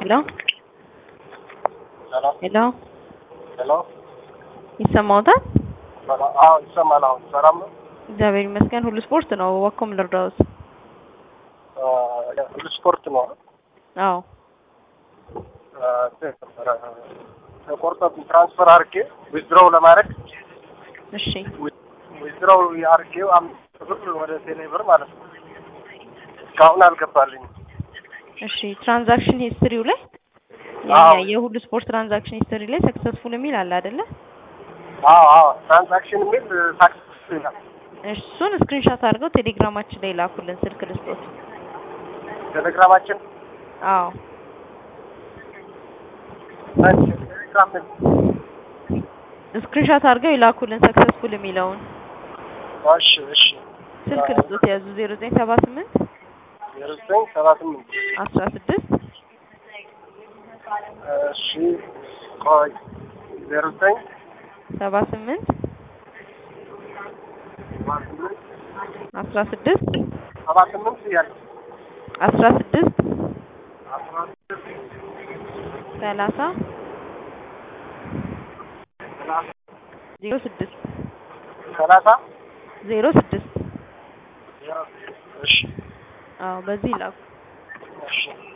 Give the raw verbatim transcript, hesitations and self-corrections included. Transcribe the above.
Hello? Hello? Hello? Hello? ይሰማዎታል? አዎ ይሰማል። አሁን ሰላም ነው? እግዚአብሔር ይመስገን። ሁሉ ስፖርት ነው። ወኮም ልርዳውስ? አ ሁሉ ስፖርት ነው። አዎ አ ተቆርጦ ትራንስፈር አድርጌ ዊዝድሮው ለማድረግ እሺ ዊዝድሮው ያርጌው አምስት ብር ወደ ቴሌ ብር ማለት ነው። እስካሁን አልገባልኝም። እሺ ትራንዛክሽን ሂስትሪው ላይ አዎ የሁሉ ስፖርት ትራንዛክሽን ሂስትሪ ላይ ሰክሰስፉል የሚል አለ አይደለ? አዎ አዎ ትራንዛክሽን የሚል ሳክሰስ ይላል። እሱን ስክሪንሾት አድርገው ቴሌግራማችን ላይ ላኩልን። ስልክ ልስጦት። ቴሌግራማችን አዎ ቴሌግራም ስክሪንሾት አድርገው ይላኩልን ሰክሰስፉል የሚለውን። እሺ እሺ ስልክ ልስጦት ያዙ ዜሮ ዘጠኝ ሰባ ስምንት ዜሮ ዘጠኝ ሰባ ስምንት አስራ ስድስት እሺ ቆይ ዜሮ ዘጠኝ ሰባ ስምንት አስራ ስድስት ሰባ ስምንት ያለ አስራ ስድስት አስራ ስድስት ሰላሳ ዜሮ ስድስት ሰላሳ ዜሮ ስድስት እሺ አዎ በዚህ ላኩ። እሺ